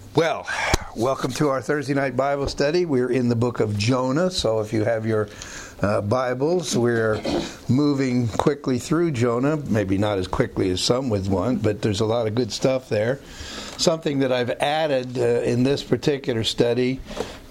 Well, welcome to our Thursday night Bible study. We're in the book of Jonah, so if you have your Bibles, we're moving quickly through Jonah, maybe not as quickly as some would want, but there's a lot of good stuff there. Something that I've added in this particular study,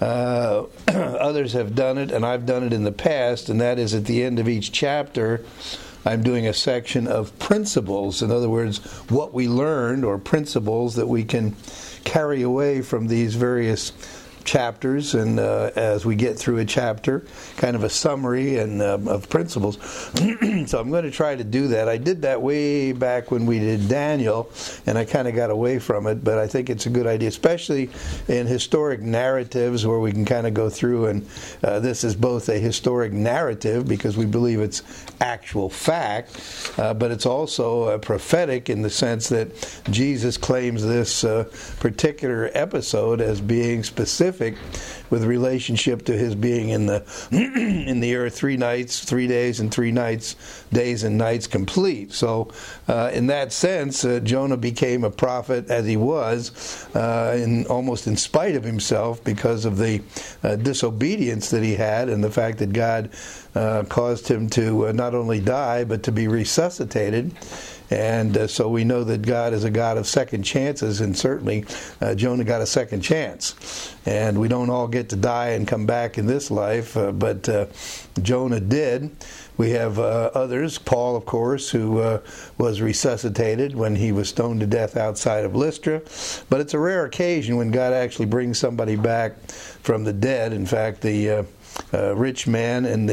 others have done it, and I've done it in the past, and that is at the end of each chapter, I'm doing a section of principles. In other words, what we learned or principles that we can carry away from these various chapters, and as we get through a chapter, kind of a summary and of principles. So I'm going to try to do that. I did that way back when we did Daniel, and I kind of got away from it, but I think it's a good idea, especially in historic narratives where we can kind of go through, and this is both a historic narrative because we believe it's actual fact, but it's also prophetic in the sense that Jesus claims this particular episode as being specific with relationship to his being in the in the earth 3 nights, 3 days, and 3 nights, days and nights complete. So in that sense, Jonah became a prophet as he was, almost in spite of himself because of the disobedience that he had and the fact that God caused him to not only die but to be resuscitated. And so we know that God is a God of second chances, and certainly Jonah got a second chance. And we don't all get to die and come back in this life, but Jonah did. We have others, Paul, of course, who was resuscitated when he was stoned to death outside of Lystra. But it's a rare occasion when God actually brings somebody back from the dead. In fact, the rich man and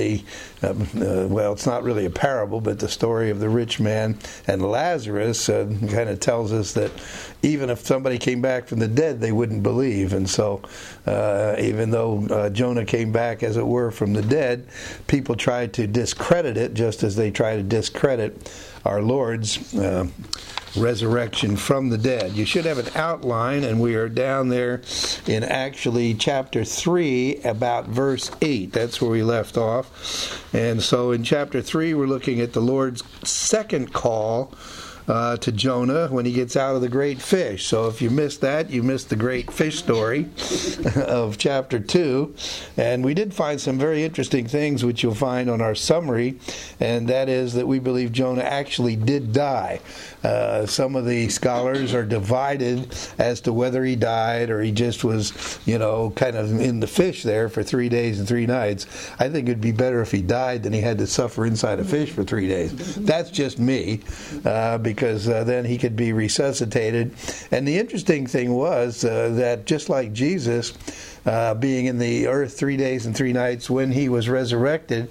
well, it's not really a parable, but the story of the rich man and Lazarus kind of tells us that even if somebody came back from the dead, they wouldn't believe. And so even though Jonah came back, as it were, from the dead, people tried to discredit it just as they try to discredit our Lord's resurrection from the dead. You should have an outline, and we are down there in actually chapter 3, about verse 8. That's where we left off. And so in chapter 3, we're looking at the Lord's second call to Jonah when he gets out of the great fish. So if you missed that, you missed the great fish story of chapter 2. And we did find some very interesting things which you'll find on our summary, and that is that we believe Jonah actually did die. Some of the scholars are divided as to whether he died or he just was, kind of in the fish there for 3 days and 3 nights. I think it'd be better if he died than he had to suffer inside a fish for 3 days. That's just me, because then he could be resuscitated. And the interesting thing was that just like Jesus, being in the earth 3 days and 3 nights, when he was resurrected,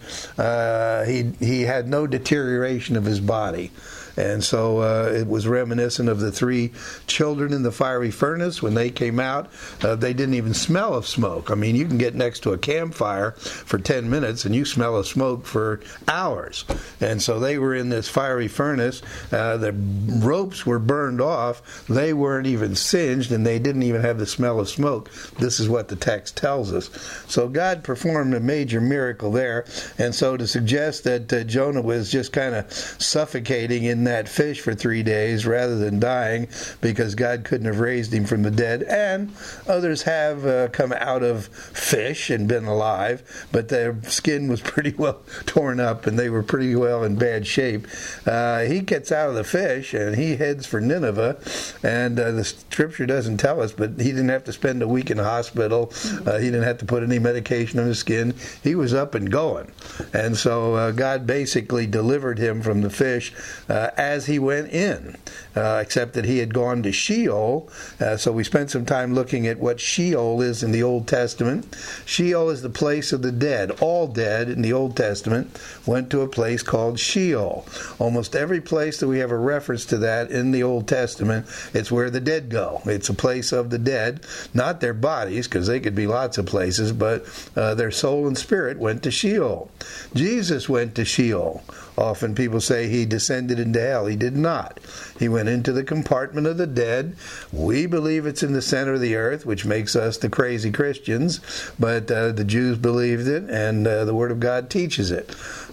he had no deterioration of his body. And so it was reminiscent of the 3 children in the fiery furnace. When they came out, they didn't even smell of smoke. I mean, you can get next to a campfire for 10 minutes and you smell of smoke for hours. And so they were in this fiery furnace. The ropes were burned off. They weren't even singed, and they didn't even have the smell of smoke. This is what the text tells us. So God performed a major miracle there. And so to suggest that Jonah was just kind of suffocating in that fish for 3 days rather than dying because God couldn't have raised him from the dead, and others have come out of fish and been alive, but their skin was pretty well torn up and they were pretty well in bad shape. He gets out of the fish and he heads for Nineveh, and the scripture doesn't tell us, but he didn't have to spend a week in the hospital. He didn't have to put any medication on his skin. He was up and going. And so God basically delivered him from the fish as he went in, except that he had gone to Sheol. So we spent some time looking at what Sheol is in the Old Testament. Sheol is the place of the dead. All dead in the Old Testament went to a place called Sheol. Almost every place that we have a reference to that in the Old Testament, it's where the dead go. It's a place of the dead, not their bodies, because they could be lots of places, but their soul and spirit went to Sheol. Jesus went to Sheol. Often people say he descended into hell. He did not. He went into the compartment of the dead. We believe it's in the center of the earth, which makes us the crazy Christians, but the Jews believed it, and the Word of God teaches it.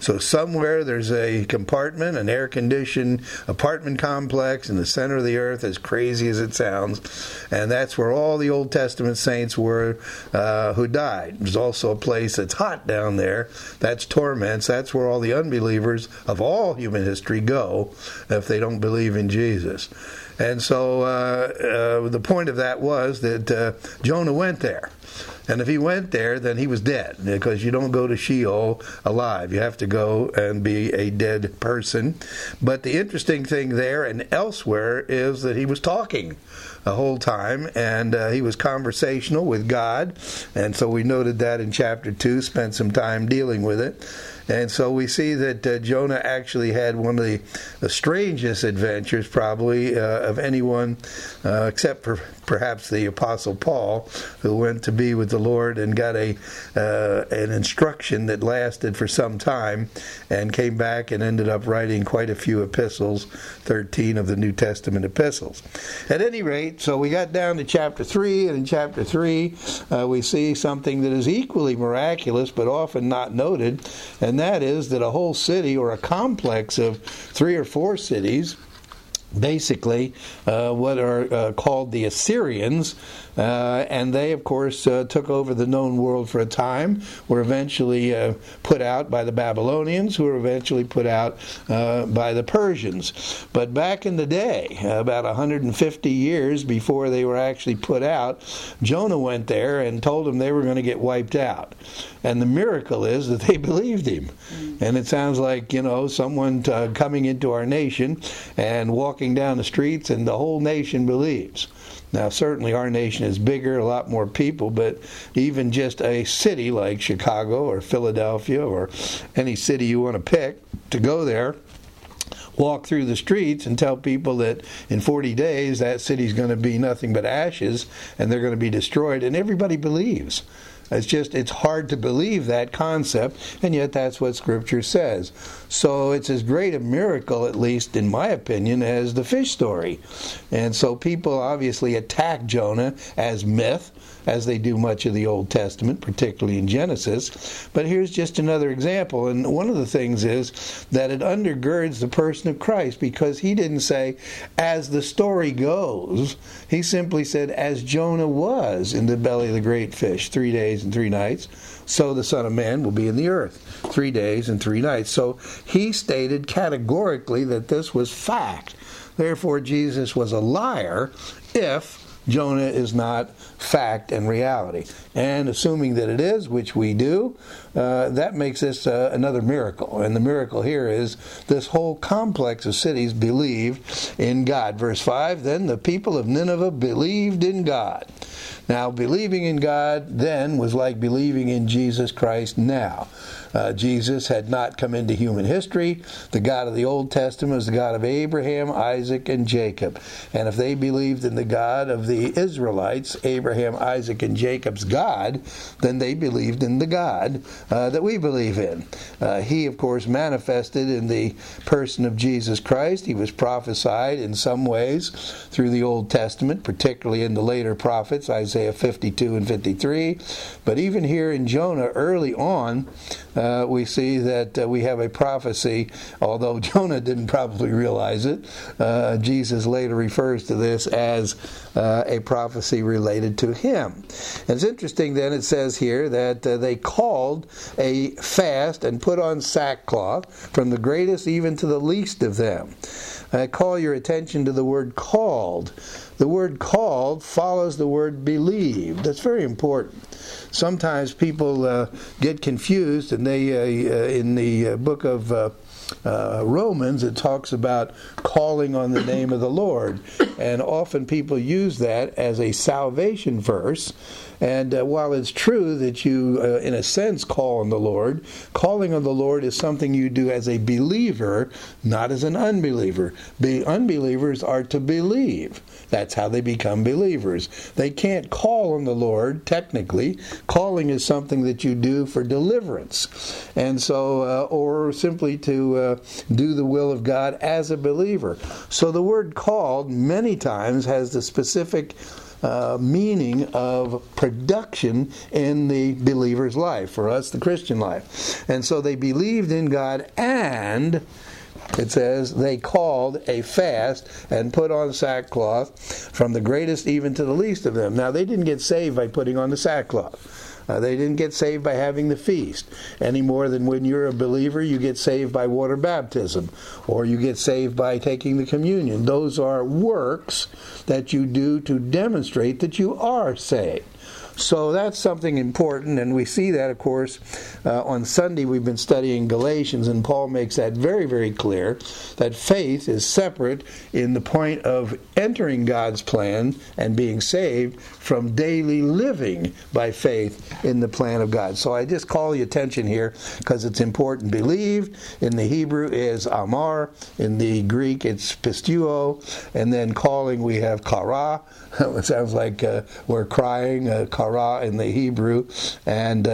So somewhere there's a compartment, an air-conditioned apartment complex in the center of the earth, as crazy as it sounds, and that's where all the Old Testament saints were who died. There's also a place that's hot down there. That's torments. That's where all the unbelievers of all human history go if they don't believe in Jesus. And so the point of that was that Jonah went there. And if he went there, then he was dead, because you don't go to Sheol alive. You have to go and be a dead person. But the interesting thing there and elsewhere is that he was talking the whole time, and he was conversational with God. And so we noted that in chapter 2, spent some time dealing with it. And so we see that Jonah actually had one of the strangest adventures probably of anyone, except for perhaps the Apostle Paul, who went to be with the Lord and got an instruction that lasted for some time, and came back and ended up writing quite a few epistles, 13 of the New Testament epistles. At any rate, so we got down to chapter 3, and in chapter 3 we see something that is equally miraculous but often not noted, and that is that a whole city, or a complex of 3 or 4 cities, basically what are called the Assyrians, and they of course took over the known world for a time, were eventually put out by the Babylonians, who were eventually put out by the Persians. But back in the day, about 150 years before they were actually put out, Jonah went there and told them they were going to get wiped out. And the miracle is that they believed him. And it sounds like, someone coming into our nation and walking down the streets, and the whole nation believes. Now, certainly our nation is bigger, a lot more people, but even just a city like Chicago or Philadelphia or any city you want to pick, to go there, walk through the streets and tell people that in 40 days that city's going to be nothing but ashes and they're going to be destroyed, and everybody believes. It's hard to believe that concept, and yet that's what Scripture says. So it's as great a miracle, at least in my opinion, as the fish story. And so people obviously attack Jonah as myth, as they do much of the Old Testament, particularly in Genesis. But here's just another example. And one of the things is that it undergirds the person of Christ, because he didn't say, as the story goes. He simply said, as Jonah was in the belly of the great fish 3 days and 3 nights, so the Son of Man will be in the earth 3 days and 3 nights. So he stated categorically that this was fact. Therefore, Jesus was a liar if Jonah is not fact and reality. And assuming that it is, which we do, that makes this another miracle. And the miracle here is this whole complex of cities believed in God. Verse 5, then the people of Nineveh believed in God. Now, believing in God then was like believing in Jesus Christ now. Jesus had not come into human history. The God of the Old Testament was the God of Abraham, Isaac, and Jacob. And if they believed in the God of the Israelites, Abraham, Isaac, and Jacob's God, then they believed in the God that we believe in. He, of course, manifested in the person of Jesus Christ. He was prophesied in some ways through the Old Testament, particularly in the later prophets, Isaiah 52 and 53. But even here in Jonah, early on, we see that we have a prophecy, although Jonah didn't probably realize it. Jesus later refers to this as a prophecy related to him. And it's interesting then, it says here that they called a fast and put on sackcloth, from the greatest even to the least of them. I call your attention to the word called. The word called follows the word believed. That's very important. Sometimes people get confused, and they in the book of Romans, it talks about calling on the name of the Lord, and often people use that as a salvation verse. And while it's true that you, in a sense, call on the Lord, calling on the Lord is something you do as a believer, not as an unbeliever. Unbelievers are to believe. That's how they become believers. They can't call on the Lord, technically. Calling is something that you do for deliverance. And so, or simply to do the will of God as a believer. So the word called many times has the specific meaning of production in the believer's life, for us, the Christian life. And so they believed in God, and it says they called a fast and put on sackcloth, from the greatest even to the least of them. Now, they didn't get saved by putting on the sackcloth. They didn't get saved by having the feast, any more than when you're a believer you get saved by water baptism, or you get saved by taking the communion. Those are works that you do to demonstrate that you are saved. So that's something important, and we see that, of course, on Sunday we've been studying Galatians, and Paul makes that very, very clear, that faith is separate in the point of entering God's plan and being saved from daily living by faith in the plan of God. So I just call your attention here because it's important. Believe in the Hebrew is amar, in the Greek it's pisteuo, and then calling we have kara. It sounds like we're crying, kara in the Hebrew, and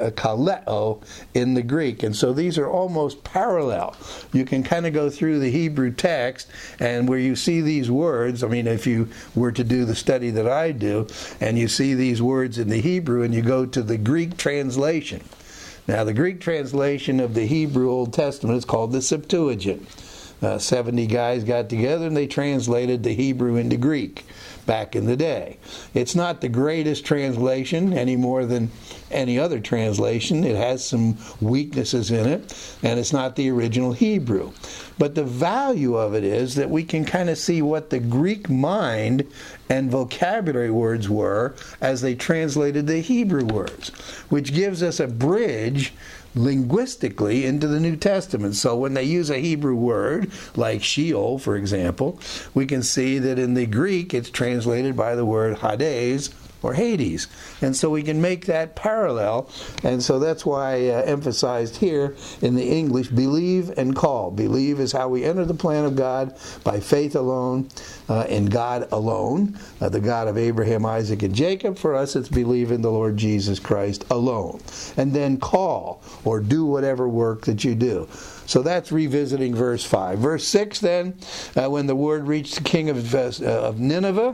kaleo in the Greek. And so these are almost parallel. You can kind of go through the Hebrew text, and where you see these words, I mean, if you were to do the study that I do, and you see these words in the Hebrew, and you go to the Greek translation. Now, the Greek translation of the Hebrew Old Testament is called the Septuagint. 70 guys got together, and they translated the Hebrew into Greek back in the day. It's not the greatest translation any more than any other translation. It has some weaknesses in it, and it's not the original Hebrew. But the value of it is that we can kind of see what the Greek mind and vocabulary words were as they translated the Hebrew words, which gives us a bridge linguistically into the New Testament. So when they use a Hebrew word, like Sheol, for example, we can see that in the Greek it's translated by the word Hades, or Hades. And so we can make that parallel. And so that's why I emphasized here in the English, believe and call. Believe is how we enter the plan of God by faith alone, in God alone, the God of Abraham, Isaac, and Jacob. For us, it's believe in the Lord Jesus Christ alone. And then call, or do whatever work that you do. So that's revisiting verse 5. Verse 6 then, when the word reached the king of Nineveh,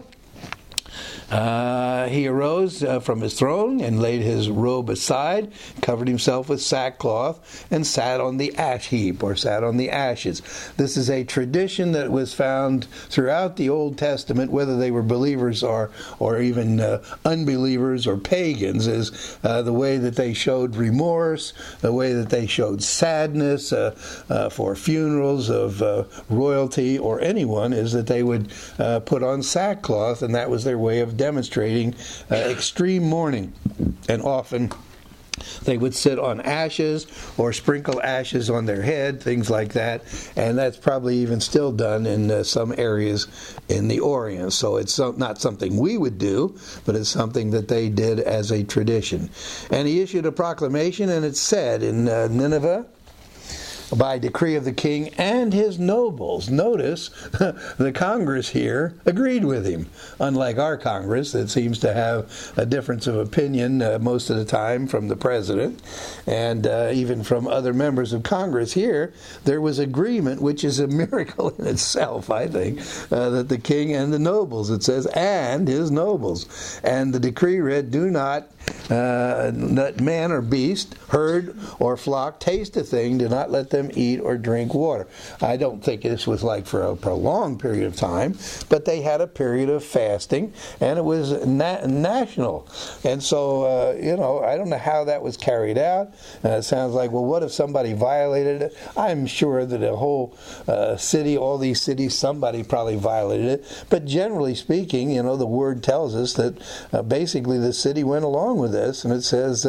he arose from his throne and laid his robe aside, covered himself with sackcloth, and sat on the ash heap, or sat on the ashes. This is a tradition that was found throughout the Old Testament, whether they were believers or even unbelievers or pagans, is the way that they showed remorse, the way that they showed sadness for funerals of royalty or anyone, is that they would put on sackcloth, and that was their way of demonstrating extreme mourning. And often they would sit on ashes or sprinkle ashes on their head, things like that. And that's probably even still done in some areas in the Orient. So it's not something we would do, but it's something that they did as a tradition. And he issued a proclamation, and it said in Nineveh, by decree of the king and his nobles. Notice, the Congress here agreed with him. Unlike our Congress, that seems to have a difference of opinion most of the time from the president and even from other members of Congress. Here, there was agreement, which is a miracle in itself, I think, that the king and the nobles, it says, and his nobles. And the decree read, do not let man or beast, herd or flock taste a thing, do not let them eat or drink water. I don't think this was like for a prolonged period of time, but they had a period of fasting, and it was national. And so, I don't know how that was carried out. It sounds like, well, what if somebody violated it? I'm sure that a whole city, all these cities, somebody probably violated it. But generally speaking, the word tells us that basically the city went along with this, and it says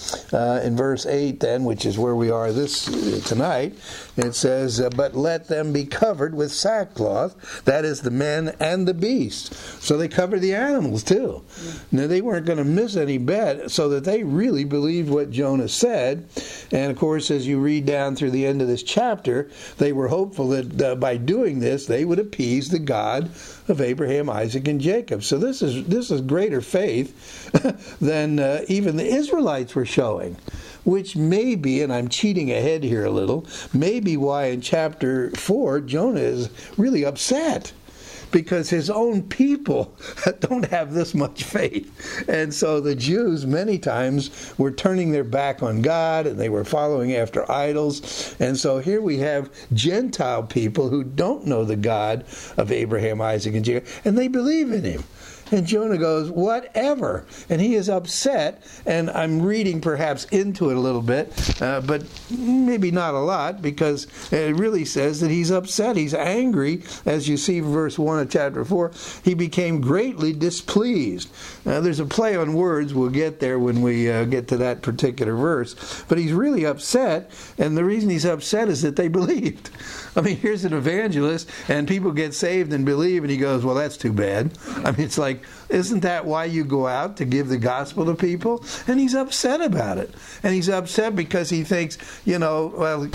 in verse 8 then, which is where we are tonight, it says, but let them be covered with sackcloth, that is the men and the beasts. So they covered the animals too. Now they weren't going to miss any bet, so that they really believed what Jonah said. And of course, as you read down through the end of this chapter, they were hopeful that by doing this, they would appease the God of Abraham, Isaac, and Jacob. So this is greater faith than even the Israelites were showing. Which may be, and I'm cheating ahead here a little, may be why in chapter 4 Jonah is really upset. Because his own people don't have this much faith. And so the Jews many times were turning their back on God and they were following after idols. And so here we have Gentile people who don't know the God of Abraham, Isaac, and Jacob, and they believe in him. And Jonah goes, whatever. And he is upset, and I'm reading perhaps into it a little bit, but maybe not a lot, because it really says that he's upset. He's angry, as you see verse 1 of chapter 4. He became greatly displeased. Now, there's a play on words. We'll get there when we get to that particular verse. But he's really upset, and the reason he's upset is that they believed. I mean, here's an evangelist, and people get saved and believe, and he goes, well, that's too bad. I mean, it's like, isn't that why you go out, to give the gospel to people? And he's upset about it. And he's upset because he thinks, well,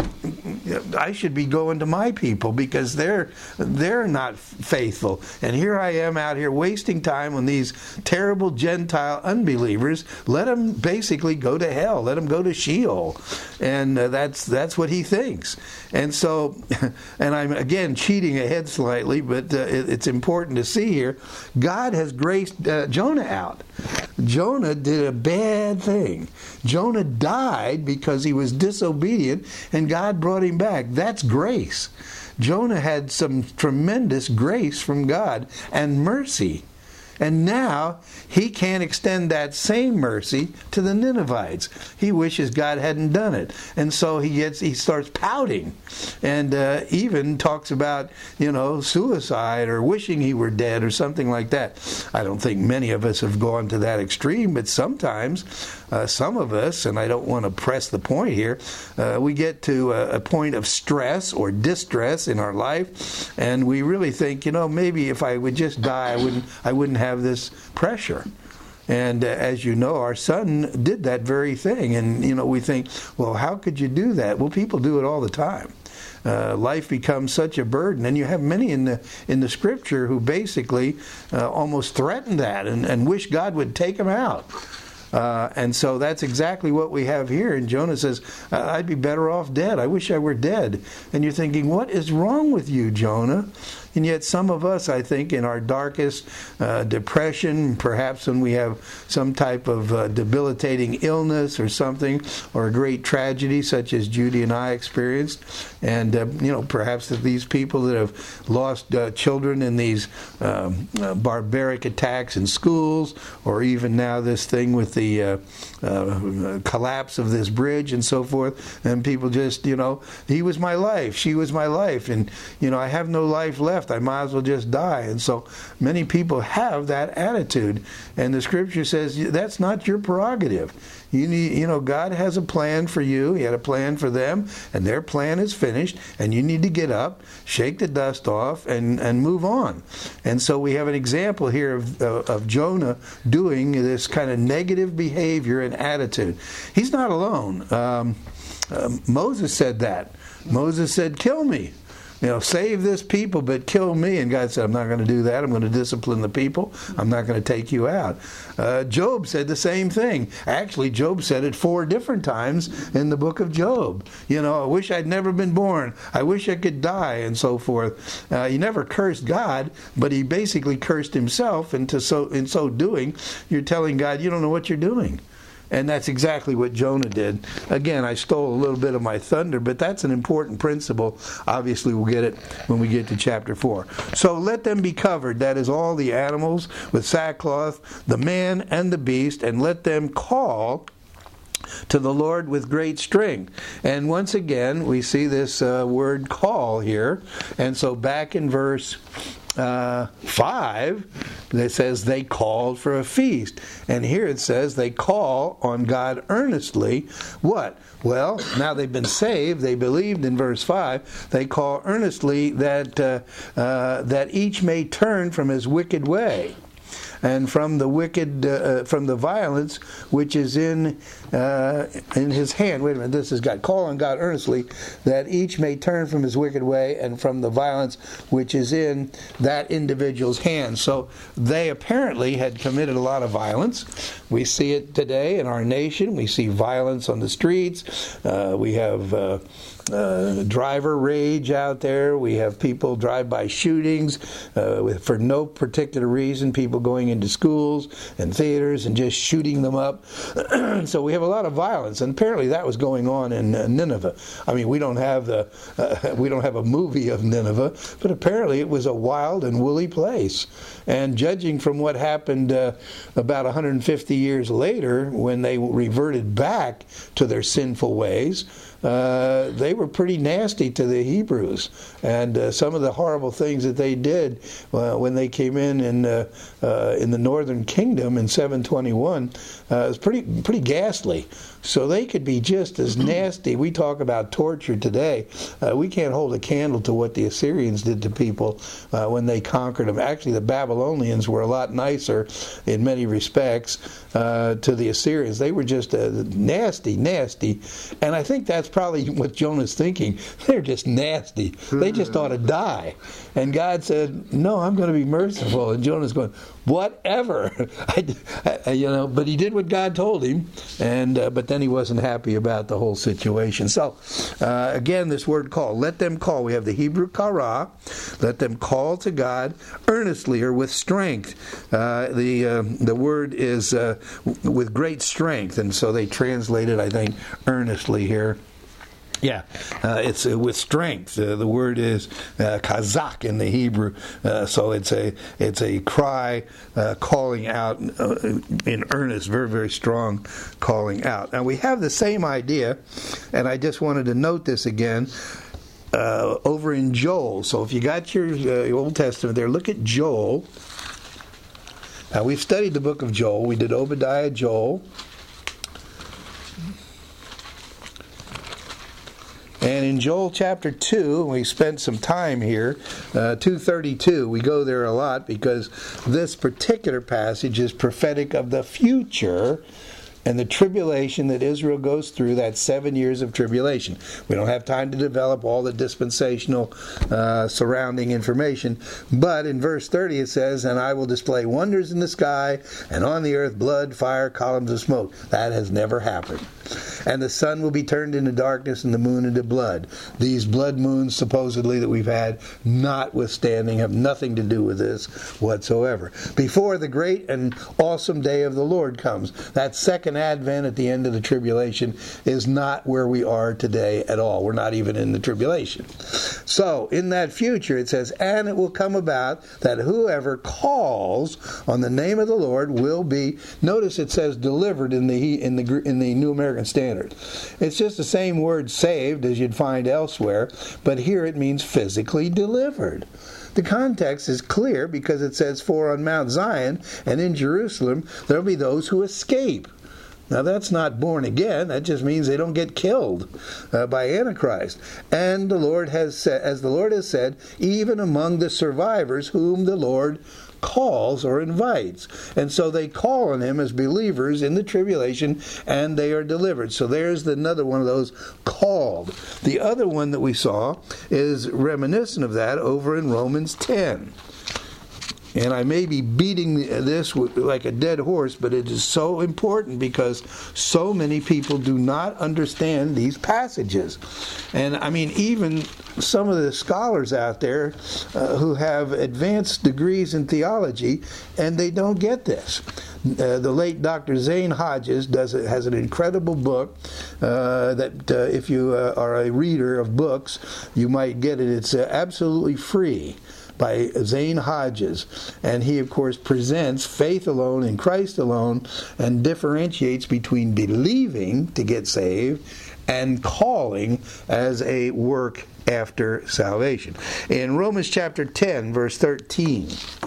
I should be going to my people because they're not faithful. And here I am out here wasting time on these terrible Gentile unbelievers. Let them basically go to hell. Let them go to Sheol. And that's what he thinks. And so, and I'm again cheating ahead slightly, but it's important to see here, God has graced Jonah out. Jonah did a bad thing. Jonah died because he was disobedient, and God brought him back. That's grace. Jonah had some tremendous grace from God and mercy. And now he can't extend that same mercy to the Ninevites. He wishes God hadn't done it. And so he starts pouting and even talks about, suicide or wishing he were dead or something like that. I don't think many of us have gone to that extreme, but sometimes some of us, and I don't want to press the point here, we get to a point of stress or distress in our life, and we really think, maybe if I would just die, I wouldn't have this pressure. And as you know, our son did that very thing. And, we think, well, how could you do that? Well, people do it all the time. Life becomes such a burden. And you have many in the Scripture who basically almost threaten that and wish God would take them out. And so that's exactly what we have here. And Jonah says, I'd be better off dead. I wish I were dead. And you're thinking, what is wrong with you, Jonah? And yet some of us, I think, in our darkest depression, perhaps when we have some type of debilitating illness or something, or a great tragedy such as Judy and I experienced, and perhaps that these people that have lost children in these barbaric attacks in schools, or even now this thing with the collapse of this bridge and so forth, and people just, he was my life, she was my life, and I have no life left. I might as well just die. And so many people have that attitude. And the Scripture says that's not your prerogative. You need, God has a plan for you. He had a plan for them, and their plan is finished. And you need to get up, shake the dust off, and move on. And so we have an example here of Jonah doing this kind of negative behavior and attitude. He's not alone. Moses said that. Moses said, "Kill me. Save this people, but kill me." And God said, I'm not going to do that. I'm going to discipline the people. I'm not going to take you out. Job said the same thing. Actually, Job said it 4 different times in the book of Job. I wish I'd never been born. I wish I could die, and so forth. He never cursed God, but he basically cursed himself. And in so doing, you're telling God, you don't know what you're doing. And that's exactly what Jonah did. Again, I stole a little bit of my thunder, but that's an important principle. Obviously, we'll get it when we get to chapter 4. So let them be covered, that is all the animals, with sackcloth, the man and the beast, and let them call to the Lord with great strength. And once again, we see this word call here. And so back in verse 5, it says they called for a feast. And here it says they call on God earnestly. What? Well, now they've been saved. They believed in verse 5. They call earnestly that each may turn from his wicked way. and from the wicked, from the violence which is in his hand. Wait a minute, this is God. Call on God earnestly, that each may turn from his wicked way and from the violence which is in that individual's hand. So they apparently had committed a lot of violence. We see it today in our nation. We see violence on the streets. We have driver rage out there. We have people drive-by shootings for no particular reason, people going into schools and theaters and just shooting them up. So we have a lot of violence, and apparently that was going on in Nineveh. I mean, we don't have a movie of Nineveh, but apparently it was a wild and woolly place. And judging from what happened about 150 years later, when they reverted back to their sinful ways, they were pretty nasty to the Hebrews, and some of the horrible things that they did when they came in the northern kingdom in 721 was pretty ghastly. So they could be just as nasty. We talk about torture today. We can't hold a candle to what the Assyrians did to people when they conquered them. Actually, the Babylonians were a lot nicer in many respects to the Assyrians. They were just nasty. And I think that's probably what Jonah's thinking. They're just nasty. They just ought to die. And God said, no, I'm going to be merciful. And Jonah's going, whatever. But he did what God told him, but then he wasn't happy about the whole situation. So, again, this word call. Let them call. We have the Hebrew kara. Let them call to God earnestly or with strength. The word is with great strength, and so they translated, I think, earnestly here. Yeah, it's with strength. The word is kazak in the Hebrew, so it's a cry calling out in earnest, very, very strong calling out. Now we have the same idea, and I just wanted to note this again over in Joel. So if you got your Old Testament there, look at Joel. Now we've studied the book of Joel. We did Obadiah, Joel. And in Joel chapter 2, we spent some time here, 2:32, we go there a lot because this particular passage is prophetic of the future and the tribulation that Israel goes through, that 7 years of tribulation. We don't have time to develop all the dispensational surrounding information, but in verse 30 it says, and I will display wonders in the sky, and on the earth blood, fire, columns of smoke. That has never happened. And the sun will be turned into darkness and the moon into blood. These blood moons, supposedly, that we've had, notwithstanding, have nothing to do with this whatsoever. Before the great and awesome day of the Lord comes. That second advent at the end of the tribulation is not where we are today at all. We're not even in the tribulation. So, in that future, it says, and it will come about that whoever calls on the name of the Lord will be, notice it says delivered in the New American Standard. It's just the same word saved as you'd find elsewhere, but here it means physically delivered. The context is clear because it says, for on Mount Zion and in Jerusalem there will be those who escape. Now that's not born again. That just means they don't get killed by Antichrist. And the Lord has said, as the Lord has said, even among the survivors whom the Lord calls or invites. And so they call on him as believers in the tribulation, and they are delivered. So there's another one of those called. The other one that we saw is reminiscent of that over in Romans 10. And I may be beating this like a dead horse, but it is so important because so many people do not understand these passages. And I mean, even some of the scholars out there who have advanced degrees in theology, and they don't get this. The late Dr. Zane Hodges has an incredible book that if you are a reader of books, you might get it. It's absolutely free, by Zane Hodges, and he of course presents faith alone in Christ alone and differentiates between believing to get saved and calling as a work after salvation. In Romans chapter 10 verse 13,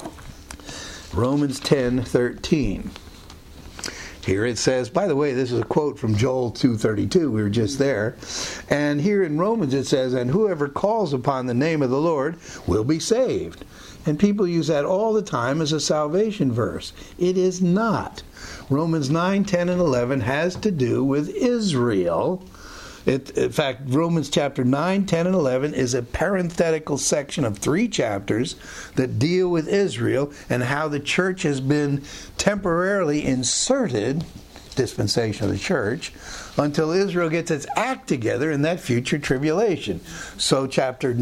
Romans 10:13, here it says, by the way, this is a quote from Joel 2:32, we were just there. And here in Romans it says, and whoever calls upon the name of the Lord will be saved. And people use that all the time as a salvation verse. It is not. Romans 9, 10, and 11 has to do with Israel. In fact, Romans chapter 9, 10, and 11 is a parenthetical section of 3 chapters that deal with Israel and how the church has been temporarily inserted, dispensation of the church, until Israel gets its act together in that future tribulation. So chapter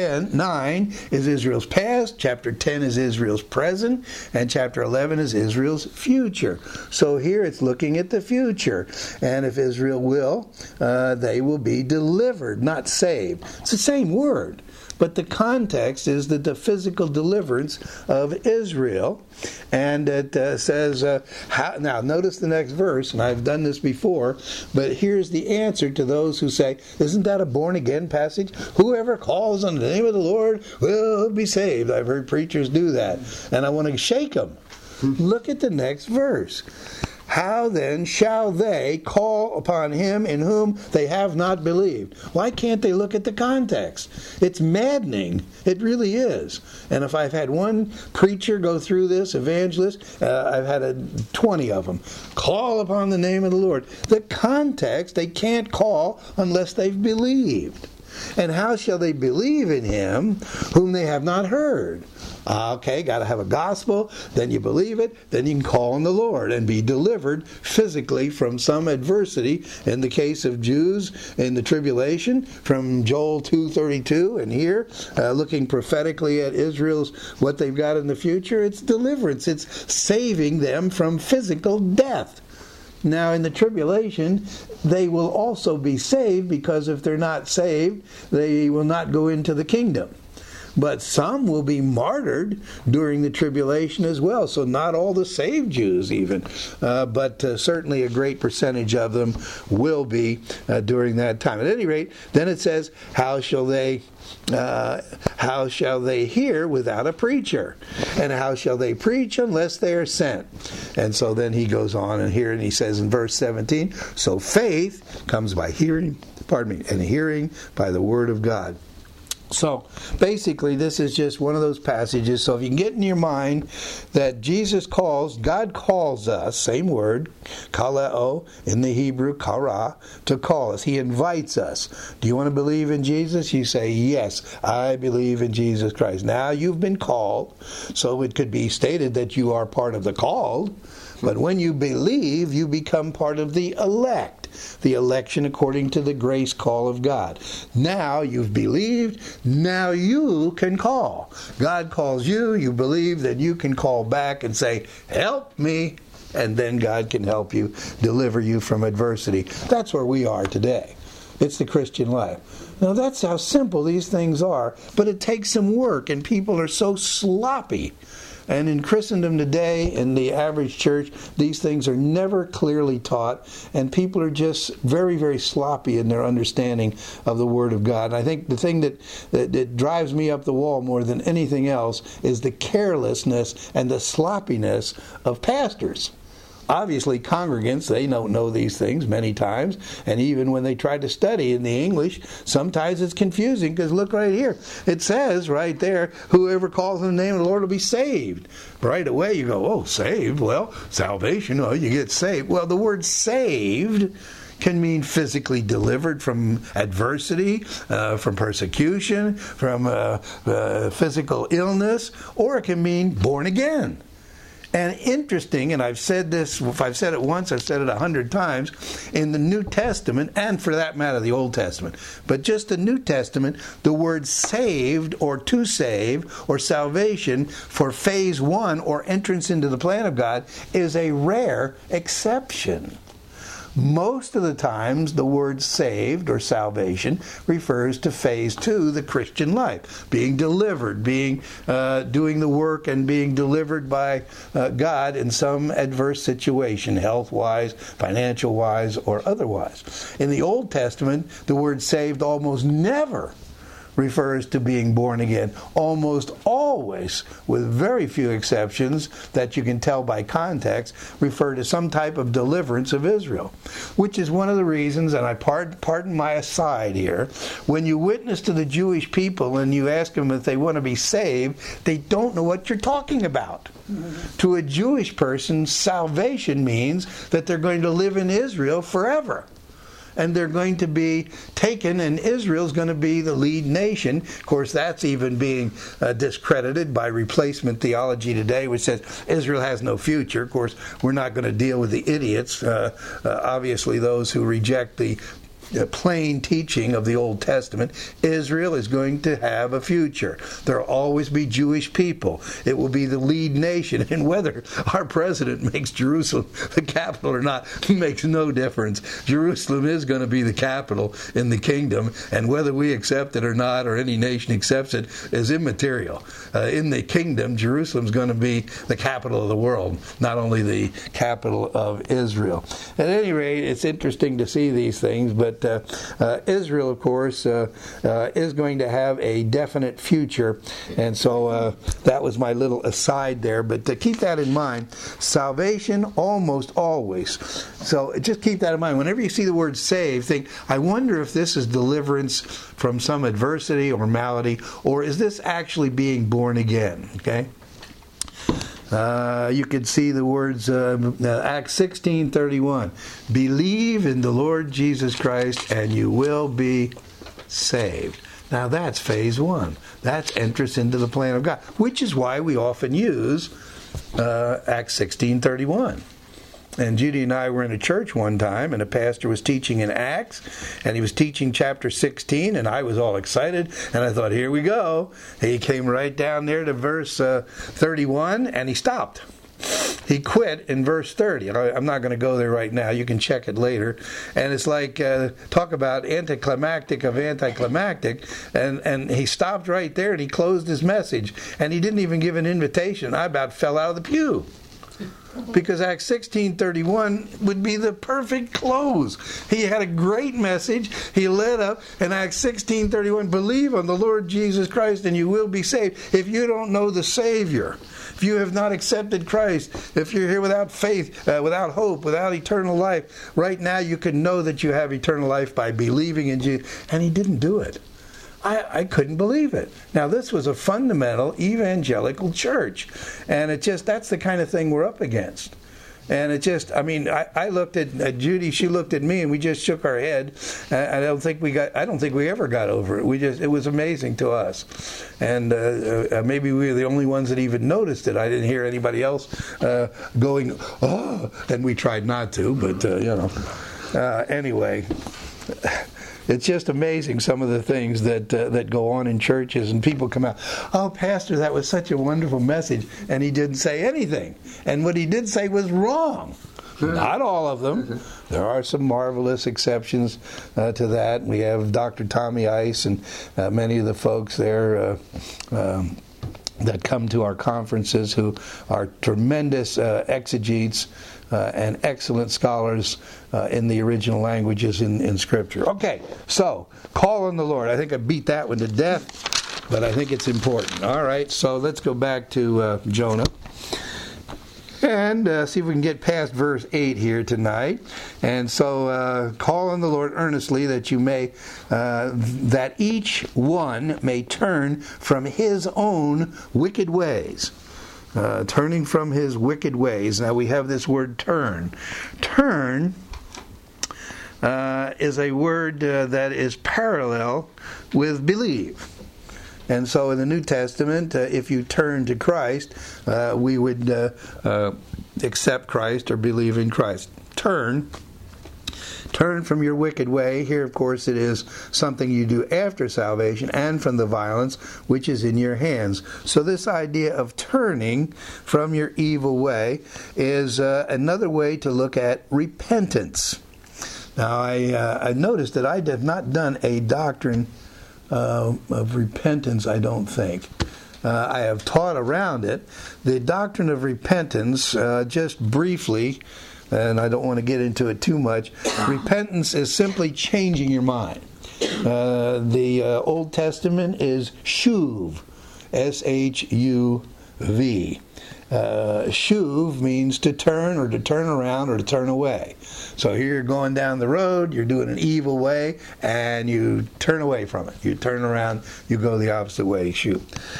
9 is Israel's past, chapter 10 is Israel's present, and chapter 11 is Israel's future. So here it's looking at the future. And if Israel will, they will be delivered, not saved. It's the same word. But the context is that the physical deliverance of Israel. And it says, now notice the next verse, and I've done this before, but here's the answer to those who say, isn't that a born-again passage? Whoever calls on the name of the Lord will be saved. I've heard preachers do that, and I want to shake them. Look at the next verse. How then shall they call upon him in whom they have not believed? Why can't they look at the context? It's maddening. It really is. And if I've had one preacher go through this, evangelist, I've had 20 of them. Call upon the name of the Lord. The context, they can't call unless they've believed. And how shall they believe in him whom they have not heard? Okay, got to have a gospel, then you believe it, then you can call on the Lord and be delivered physically from some adversity. In the case of Jews in the tribulation, from Joel 2:32, and here, looking prophetically at Israel's, what they've got in the future, it's deliverance. It's saving them from physical death. Now, in the tribulation, they will also be saved, because if they're not saved, they will not go into the kingdom. But some will be martyred during the tribulation as well. So not all the saved Jews even, but certainly a great percentage of them will be during that time. At any rate, then it says, how shall they hear without a preacher? And how shall they preach unless they are sent? And so then he goes on and he says in verse 17, so faith comes by hearing, and hearing by the word of God. So basically this is just one of those passages. So if you can get in your mind that God calls us, same word, kaleo in the Hebrew, kara, to call us. He invites us. Do you want to believe in Jesus? You say, yes, I believe in Jesus Christ. Now you've been called, so it could be stated that you are part of the called. But when you believe, you become part of the elect. The election according to the grace call of God. Now you've believed, now you can call. God calls you, you believe that you can call back and say, help me, and then God can help you, deliver you from adversity. That's where we are today. It's the Christian life. Now that's how simple these things are, but it takes some work, and people are so sloppy. And in Christendom today, in the average church, these things are never clearly taught, and people are just very, very sloppy in their understanding of the Word of God. And I think the thing that drives me up the wall more than anything else is the carelessness and the sloppiness of pastors. Obviously, congregants, they don't know these things many times, and even when they try to study in the English, sometimes it's confusing, because look right here. It says right there, whoever calls on the name of the Lord will be saved. Right away you go, oh, saved? Well, salvation, oh, you get saved. Well, the word saved can mean physically delivered from adversity, from persecution, from physical illness, or it can mean born again. And interesting, and I've said this, if I've said it once, I've said it 100 times, in the New Testament, and for that matter, the Old Testament, but just the New Testament, the word saved, or to save, or salvation, for phase 1, or entrance into the plan of God, is a rare exception. Most of the times, the word saved or salvation refers to phase 2, the Christian life, being delivered, doing the work and being delivered by God in some adverse situation, health-wise, financial-wise, or otherwise. In the Old Testament, the word saved almost never refers to being born again. Almost always, with very few exceptions that you can tell by context, refer to some type of deliverance of Israel. Which is one of the reasons, and I pardon my aside here, when you witness to the Jewish people and you ask them if they want to be saved, they don't know what you're talking about. To a Jewish person, salvation means that they're going to live in Israel forever. And they're going to be taken, and Israel's going to be the lead nation. Of course, that's even being discredited by replacement theology today, which says Israel has no future. Of course, we're not going to deal with the idiots, obviously those who reject the plain teaching of the Old Testament. Israel is going to have a future. There will always be Jewish people. It will be the lead nation. And whether our president makes Jerusalem the capital or not makes no difference. Jerusalem is going to be the capital in the kingdom, and whether we accept it or not, or any nation accepts it, is immaterial. In the kingdom, Jerusalem is going to be the capital of the world, not only the capital of Israel. At any rate, it's interesting to see these things, but Israel, of course, is going to have a definite future, and so that was my little aside there. But to keep that in mind, salvation almost always. So just keep that in mind. Whenever you see the word save, think, I wonder if this is deliverance from some adversity or malady, or is this actually being born again? Okay. You could see the words, Acts 16:31. Believe in the Lord Jesus Christ and you will be saved. Now that's phase one. That's entrance into the plan of God, which is why we often use Acts 16:31. And Judy and I were in a church one time, and a pastor was teaching in Acts, and he was teaching chapter 16, and I was all excited, and I thought, here we go. He came right down there to verse 31, and he stopped. He quit in verse 30. And I'm not going to go there right now. You can check it later. And it's like, talk about anticlimactic of anticlimactic. And he stopped right there, and he closed his message. And he didn't even give an invitation. I about fell out of the pew. Because Acts 16:31 would be the perfect close. He had a great message. He led up in Acts 16:31, believe on the Lord Jesus Christ and you will be saved. If you don't know the Savior, if you have not accepted Christ, if you're here without faith, without hope, without eternal life, right now you can know that you have eternal life by believing in Jesus. And he didn't do it. I couldn't believe it. Now, this was a fundamental evangelical church. And that's the kind of thing we're up against. And I looked at Judy, she looked at me, and we just shook our head. I don't think we ever got over it. It was amazing to us. And maybe we were the only ones that even noticed it. I didn't hear anybody else going, oh, and we tried not to, but, anyway. It's just amazing some of the things that go on in churches, and people come out, oh, Pastor, that was such a wonderful message, and he didn't say anything. And what he did say was wrong. Not all of them. There are some marvelous exceptions to that. We have Dr. Tommy Ice and many of the folks there that come to our conferences who are tremendous exegetes and excellent scholars in the original languages in Scripture. Okay, so call on the Lord. I think I beat that one to death, but I think it's important. All right, so let's go back to Jonah and see if we can get past verse 8 here tonight. And so call on the Lord earnestly that you may, that each one may turn from his own wicked ways. Turning from his wicked ways. Now we have this word turn. Turn is a word that is parallel with believe. And so in the New Testament, if you turn to Christ, we would accept Christ or believe in Christ. Turn from your wicked way. Here, of course, it is something you do after salvation, and from the violence which is in your hands. So this idea of turning from your evil way is another way to look at repentance. Now, I noticed that I have not done a doctrine of repentance, I don't think. I have taught around it. The doctrine of repentance, just briefly, and I don't want to get into it too much, repentance is simply changing your mind. The Old Testament is shuv, S-H-U-V. Shuv means to turn or to turn around or to turn away. So here you're going down the road, you're doing an evil way, and you turn away from it. You turn around, you go the opposite way, shuv.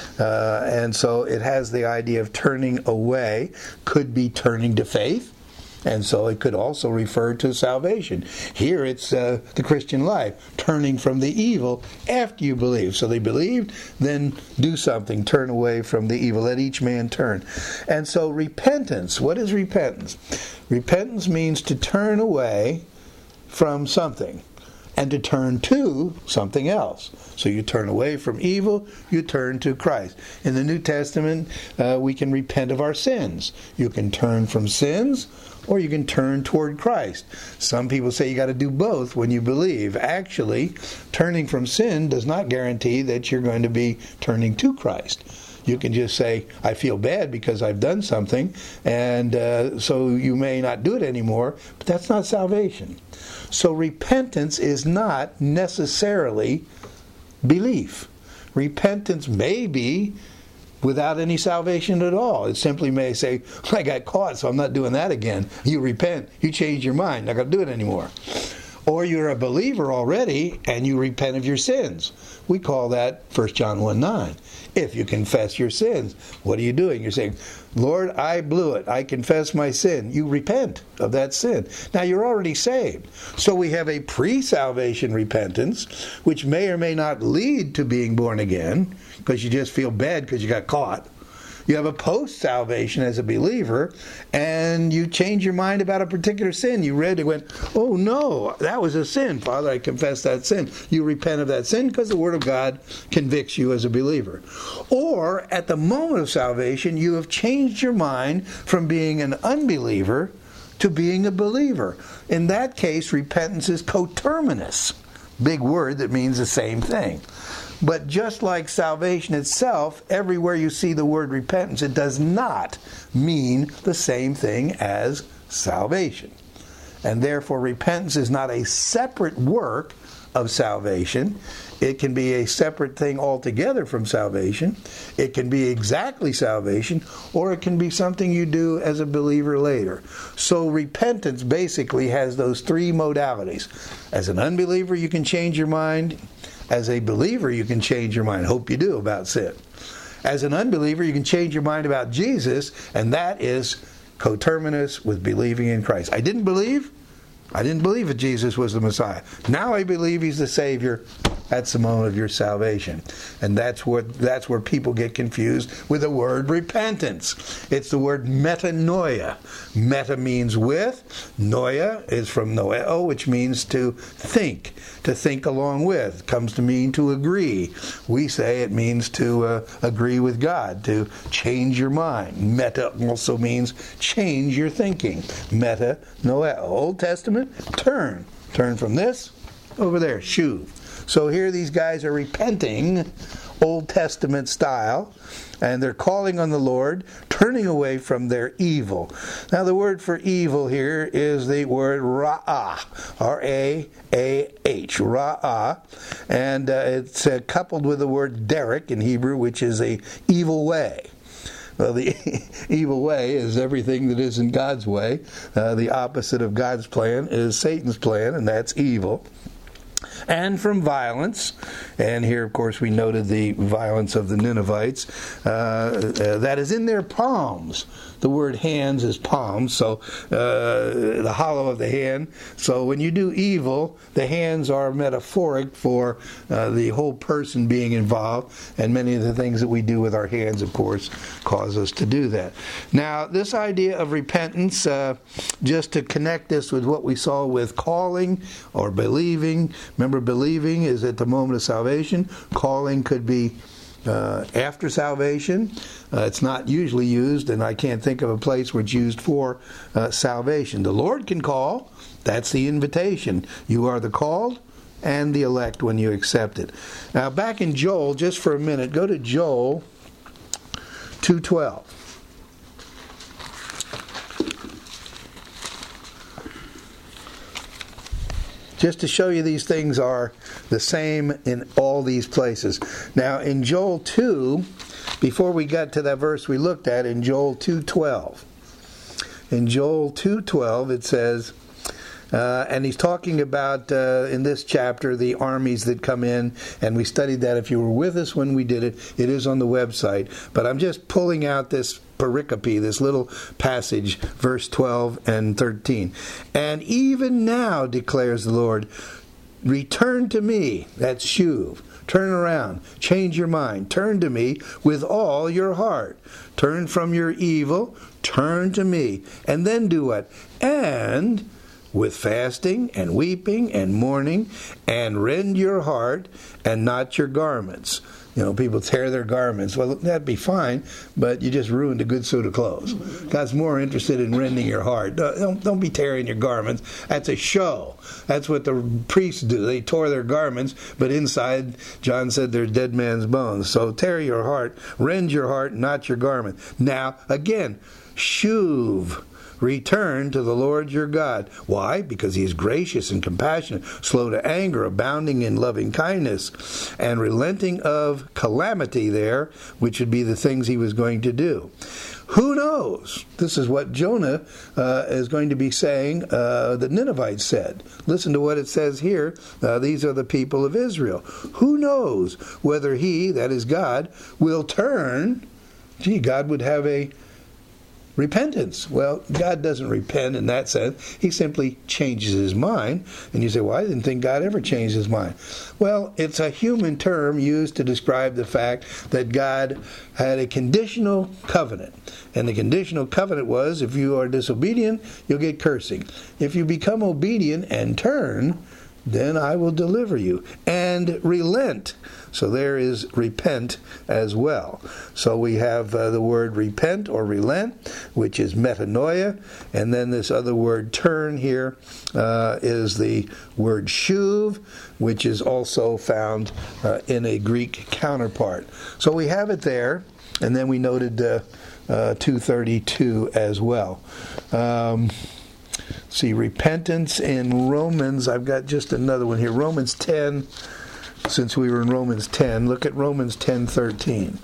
And so it has the idea of turning away, could be turning to faith. And so it could also refer to salvation. Here it's the Christian life, turning from the evil after you believe. So they believed, then do something, turn away from the evil. Let each man turn. And so repentance, what is repentance? Repentance means to turn away from something and to turn to something else. So you turn away from evil, you turn to Christ. In the New Testament, we can repent of our sins. You can turn from sins, or you can turn toward Christ. Some people say you got to do both when you believe. Actually, turning from sin does not guarantee that you're going to be turning to Christ. You can just say, I feel bad because I've done something, and so you may not do it anymore, but that's not salvation. So repentance is not necessarily belief. Repentance may be without any salvation at all. It simply may say, I got caught, so I'm not doing that again. You repent, you change your mind, not going to do it anymore. Or you're a believer already, and you repent of your sins. We call that 1 John 1:9. If you confess your sins, what are you doing? You're saying, Lord, I blew it. I confess my sin. You repent of that sin. Now, you're already saved. So we have a pre-salvation repentance, which may or may not lead to being born again, because you just feel bad because you got caught. You have a post-salvation as a believer, and you change your mind about a particular sin. You read and went, oh no, that was a sin. Father, I confess that sin. You repent of that sin because the Word of God convicts you as a believer. Or, at the moment of salvation, you have changed your mind from being an unbeliever to being a believer. In that case, repentance is coterminous. Big word that means the same thing. But just like salvation itself, everywhere you see the word repentance, it does not mean the same thing as salvation. And therefore, repentance is not a separate work of salvation. It can be a separate thing altogether from salvation. It can be exactly salvation, or it can be something you do as a believer later. So repentance basically has those three modalities. As an unbeliever, you can change your mind. As a believer, you can change your mind. Hope you do, about sin. As an unbeliever, you can change your mind about Jesus, and that is coterminous with believing in Christ. I didn't believe that Jesus was the Messiah. Now I believe He's the Savior. That's the moment of your salvation. And that's where people get confused with the word repentance. It's the word metanoia. Meta means with. Noia is from noeo, which means to think along with. It comes to mean to agree. We say it means to agree with God, to change your mind. Meta also means change your thinking. Metanoia. Old Testament, turn. Turn from this over there, shuv. So here these guys are repenting, Old Testament style, and they're calling on the Lord, turning away from their evil. Now the word for evil here is the word ra'ah, R-A-A-H, ra'ah, and it's coupled with the word derek in Hebrew, which is a evil way. Well, the evil way is everything that isn't God's way. The opposite of God's plan is Satan's plan, and that's evil. And from violence, and here of course we noted the violence of the Ninevites, that is in their palms. The word hands is palms, so the hollow of the hand. So when you do evil, the hands are metaphoric for the whole person being involved, and many of the things that we do with our hands, of course, cause us to do that. Now, this idea of repentance, just to connect this with what we saw with calling or believing. Remember, believing is at the moment of salvation. Calling could be after salvation. It's not usually used, and I can't think of a place where it's used for salvation. The Lord can call. That's the invitation. You are the called and the elect when you accept it. Now, back in Joel, just for a minute, go to Joel 2:12. just to show you these things are the same in all these places. Now, in Joel 2, before we got to that verse we looked at, in Joel 2:12. In Joel 2:12 it says, and he's talking about, in this chapter, the armies that come in, and we studied that. If you were with us when we did it, it is on the website. But I'm just pulling out this pericope, this little passage, verse 12 and 13. And even now, declares the Lord, return to me, that's shuv. Turn around, change your mind, turn to me with all your heart. Turn from your evil, turn to me. And then do what? And with fasting and weeping and mourning, and rend your heart and not your garments. You know, people tear their garments. Well, that'd be fine, but you just ruined a good suit of clothes. God's more interested in rending your heart. Don't be tearing your garments. That's a show. That's what the priests do. They tore their garments, but inside, John said, they're dead man's bones. So tear your heart, rend your heart, not your garment. Now, again, shuv. Return to the Lord your God. Why? Because he is gracious and compassionate, slow to anger, abounding in loving kindness, and relenting of calamity there, which would be the things he was going to do. Who knows? This is what Jonah is going to be saying the Ninevites said. Listen to what it says here. These are the people of Israel. Who knows whether he, that is God, will turn. Gee, God would have a repentance. Well, God doesn't repent in that sense. He simply changes his mind. And you say, well, I didn't think God ever changed his mind. Well, it's a human term used to describe the fact that God had a conditional covenant. And the conditional covenant was, if you are disobedient, you'll get cursing. If you become obedient and turn, then I will deliver you. And relent. So there is repent as well. So we have the word repent or relent, which is metanoia. And then this other word turn here is the word shuv, which is also found in a Greek counterpart. So we have it there. And then we noted 232 as well. See, repentance in Romans. I've got just another one here. Romans 10. Since we were in Romans 10, look at Romans 10:13.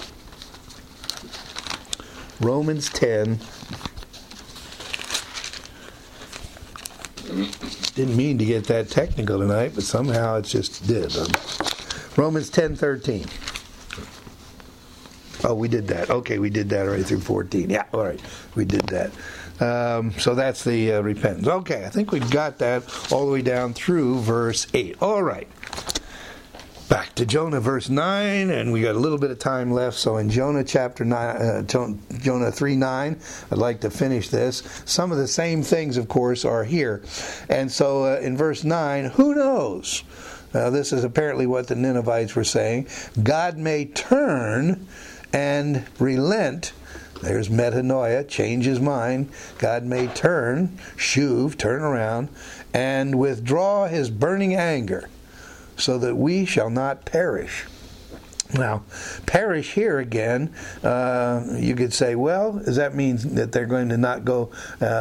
Romans 10. Didn't mean to get that technical tonight, but somehow it just did. Romans 10:13. Oh, we did that. Okay, we did that already through 14. Yeah, all right, we did that. So that's the repentance. Okay, I think we've got that all the way down through verse 8. All right. Back to Jonah, verse 9, and we got a little bit of time left. So in Jonah chapter 9, Jonah 3:9, I'd like to finish this. Some of the same things, of course, are here. And so in verse 9, who knows? This is apparently what the Ninevites were saying. God may turn and relent. There's metanoia, change his mind. God may turn, shuv, turn around, and withdraw his burning anger, so that we shall not perish. Now, perish here again, you could say, well, does that mean that they're going to not go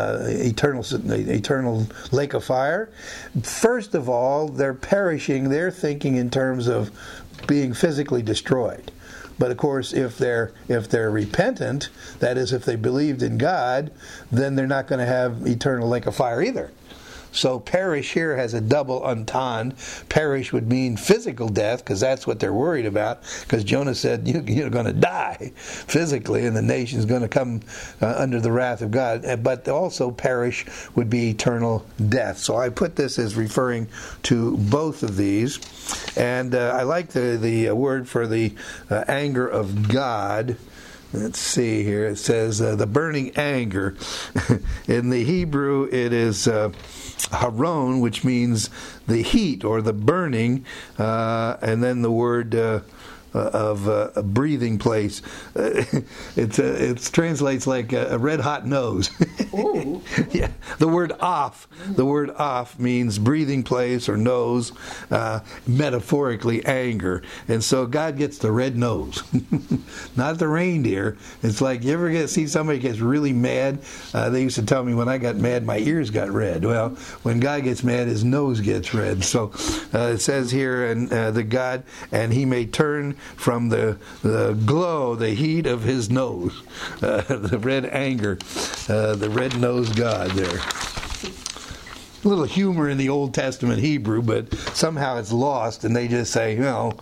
eternal lake of fire? First of all, they're perishing, they're thinking in terms of being physically destroyed. But of course, if they're repentant, that is, if they believed in God, then they're not going to have eternal lake of fire either. So perish here has a double entendre. Perish would mean physical death, because that's what they're worried about. Because Jonah said, you're going to die physically, and the nation's going to come under the wrath of God. But also perish would be eternal death. So I put this as referring to both of these. And I like the word for the anger of God. Let's see here. It says the burning anger. In the Hebrew, it is haron, which means the heat or the burning, and then the word a breathing place. It translates like a red hot nose. Ooh. Yeah, the word off. The word off means breathing place or nose, metaphorically anger. And so God gets the red nose, not the reindeer. It's like, you ever see somebody gets really mad? They used to tell me when I got mad, my ears got red. Well, when God gets mad, his nose gets red. So it says here, and the God, and he may turn from the glow, the heat of his nose, the red anger, the red-nosed God there. A little humor in the Old Testament Hebrew, but somehow it's lost, and they just say,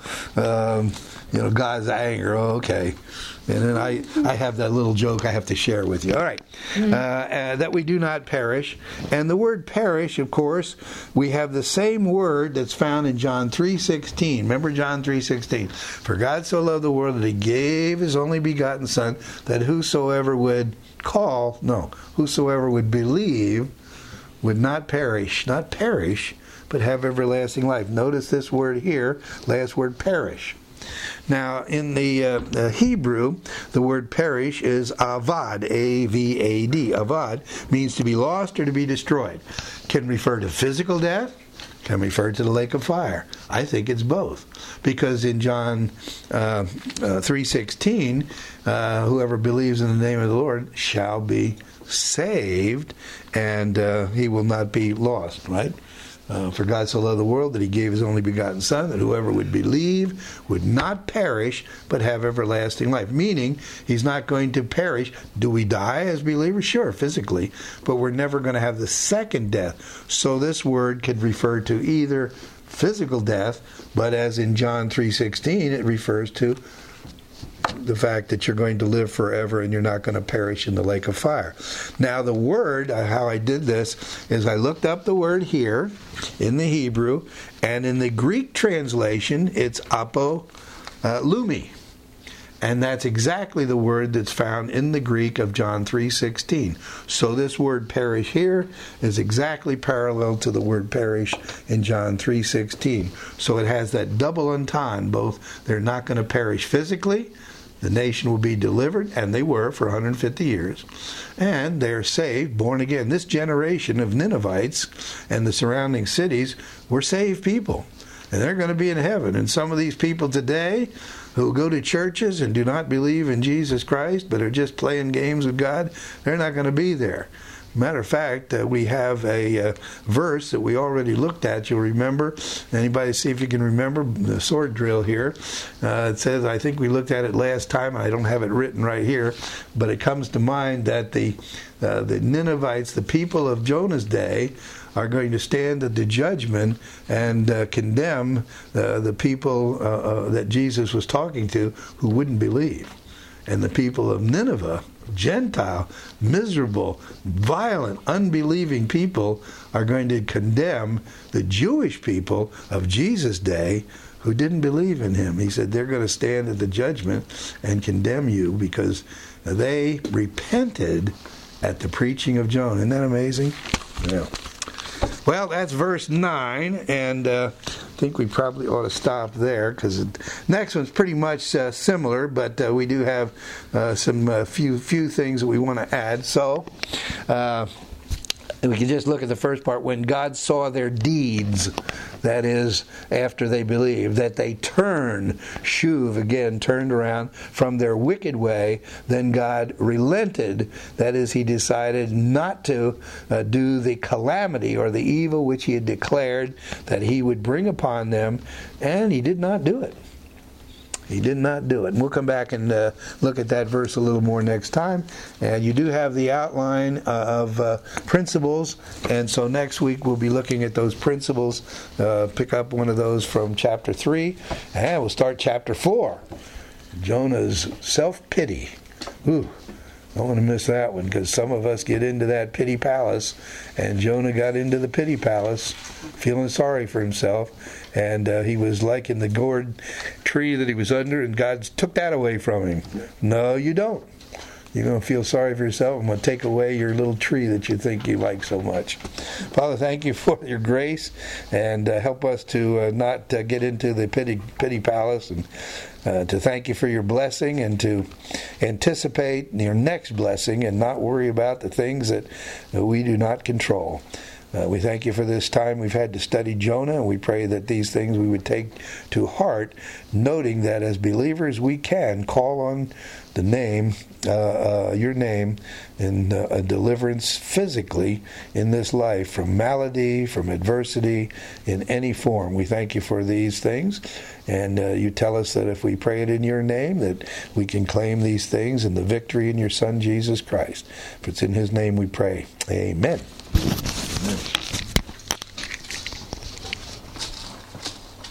God's anger. Oh, okay. And then I have that little joke I have to share with you. All right. That we do not perish. And the word perish, of course, we have the same word that's found in John 3:16. Remember John 3:16? For God so loved the world that he gave his only begotten Son, that whosoever would whosoever would believe would not perish, but have everlasting life. Notice this word here, last word, perish. Now, in the Hebrew, the word perish is avad, A-V-A-D. Avad means to be lost or to be destroyed. Can refer to physical death, can refer to the lake of fire. I think it's both. Because in John 3:16, whoever believes in the name of the Lord shall be saved, and he will not be lost, right? For God so loved the world that he gave his only begotten Son, that whoever would believe would not perish, but have everlasting life. Meaning, he's not going to perish. Do we die as believers? Sure, physically. But we're never going to have the second death. So this word could refer to either physical death, but as in John 3:16, it refers to the fact that you're going to live forever and you're not going to perish in the lake of fire. Now the word, how I did this, is I looked up the word here in the Hebrew, and in the Greek translation, it's apolumi. And that's exactly the word that's found in the Greek of John 3:16. So this word perish here is exactly parallel to the word perish in John 3:16. So it has that double entendre, both they're not going to perish physically, the nation will be delivered, and they were for 150 years, and they're saved, born again. This generation of Ninevites and the surrounding cities were saved people, and they're going to be in heaven. And some of these people today who go to churches and do not believe in Jesus Christ but are just playing games with God, they're not going to be there. Matter of fact, we have a verse that we already looked at. You'll remember. Anybody see if you can remember the sword drill here? It says, I think we looked at it last time. I don't have it written right here, but it comes to mind that the Ninevites, the people of Jonah's day, are going to stand at the judgment and condemn the people that Jesus was talking to who wouldn't believe. And the people of Nineveh, Gentile, miserable, violent, unbelieving people, are going to condemn the Jewish people of Jesus' day who didn't believe in him. He said they're going to stand at the judgment and condemn you because they repented at the preaching of Jonah. Isn't that amazing? Yeah. Well, that's verse 9, and I think we probably ought to stop there because the next one's pretty much similar, but we do have some few things that we want to add. So we can just look at the first part. When God saw their deeds, that is, after they believed, that they turned around from their wicked way, then God relented. That is, he decided not to do the calamity or the evil which he had declared that he would bring upon them, and he did not do it. He did not do it. And we'll come back and look at that verse a little more next time. And you do have the outline of principles. And so next week we'll be looking at those principles. Pick up one of those from chapter 3. And we'll start chapter 4. Jonah's self-pity. Ooh. I don't want to miss that one because some of us get into that pity palace, and Jonah got into the pity palace feeling sorry for himself, and he was like in the gourd tree that he was under, and God took that away from him. No, you don't. you're going to feel sorry for yourself. I'm going to take away your little tree that you think you like so much. Father, thank you for your grace, and help us to not get into the pity palace, and to thank you for your blessing, and to anticipate your next blessing and not worry about the things that we do not control. We thank you for this time we've had to study Jonah, and we pray that these things we would take to heart, noting that as believers we can call on the name, your name, in a deliverance physically in this life from malady, from adversity, in any form. We thank you for these things, and you tell us that if we pray it in your name, that we can claim these things and the victory in your Son, Jesus Christ. For it's in his name we pray. Amen. Amen.